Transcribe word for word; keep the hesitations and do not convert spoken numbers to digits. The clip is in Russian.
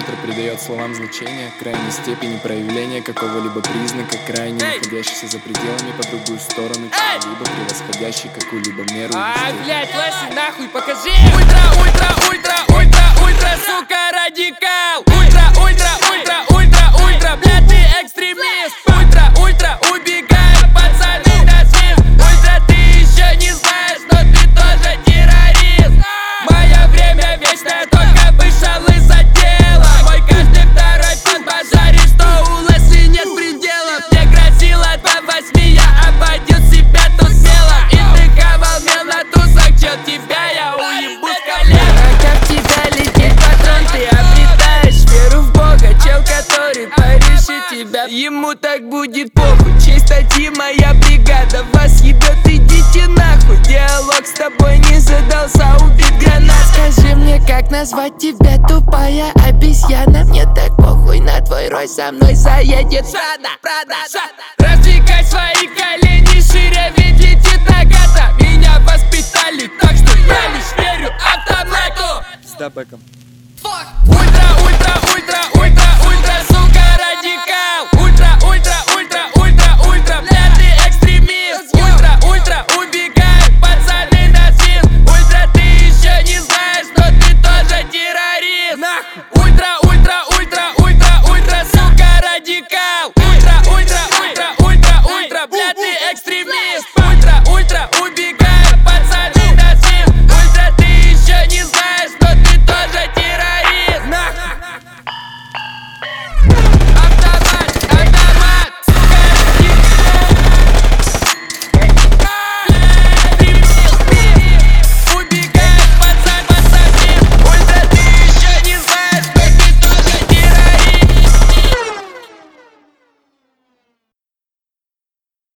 ультра придает словам значение крайней степени проявления какого-либо признака, крайне находящийся за пределами по другую сторону чего-либо, превосходящий какую-либо меру. Ай, блядь, Лесли, нахуй, покажи! Ультра, ультра, ультра, ультра, ультра, сука, радикал! Ультра, ультра, ультра, ультра, ультра, блядь, ты экстремист! Ультра, ультра, убегай, пацаны, на свист! Ультра, ты еще не знаешь, но ты тоже террорист! Мое время вечное, только вышел из отдела. Мой каждый второй фан пожарит, что у Лесли нет предела. Мне грозило до восьми, я обойдет себя тут смело. И ты хавал мел на тусах, чел, тебя я уебу с колена. Как в тебя летит патрон, ты обретаешь веру в Бога. Чел, который порешит тебя, ему так будет похуй. Честь статьи, моя бригада вас ебет, идите нахуй. Диалог с тобой не задался, убит гранат. Скажи мне, как назвать тебя, тупая обезьяна? Мне так похуй на твой рой, со мной заедет Прада, Прада, раздвигай свои колени шире, ведь летит нагата. Меня воспитали так, что я лишь верю автомату. С дабэком. Ультра, ультра, ультра, ультра, ультра, сука.